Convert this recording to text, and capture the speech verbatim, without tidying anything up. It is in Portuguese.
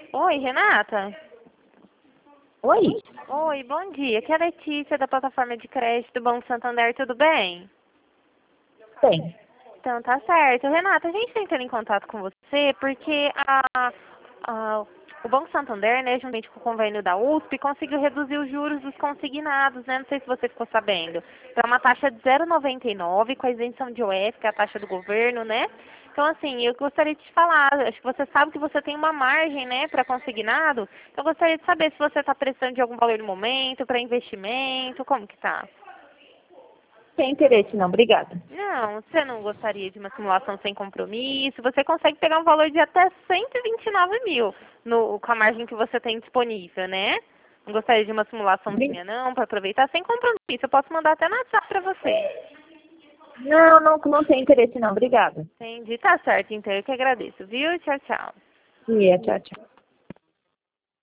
Oi, Renata? Oi? Oi, bom dia. Aqui é a Letícia, da plataforma de crédito do Banco Santander, tudo bem? Tem. Então, tá certo. Renata, a gente tá entrando em contato com você porque a, a- o Banco Santander, né, juntamente com o convênio da U S P, conseguiu reduzir os juros dos consignados, né? Não sei se você ficou sabendo. Para uma taxa de zero vírgula noventa e nove com a isenção de O F, que é a taxa do governo, né? Então, assim, eu gostaria de te falar, acho que você sabe que você tem uma margem, né, para consignado. Então, eu gostaria de saber se você está precisando de algum valor no momento, para investimento, como que tá? Tem interesse não, obrigada. Não, você não gostaria de uma simulação sem compromisso? Você consegue pegar um valor de até cento e vinte e nove mil no, com a margem que você tem disponível, né? Não gostaria de uma Bri- simulaçãozinha não, para aproveitar sem compromisso. Eu posso mandar até no WhatsApp para você. Não, não, não tem interesse não, obrigada. Entendi, tá certo, então eu que agradeço, viu? Tchau, tchau. Sim, tchau, tchau.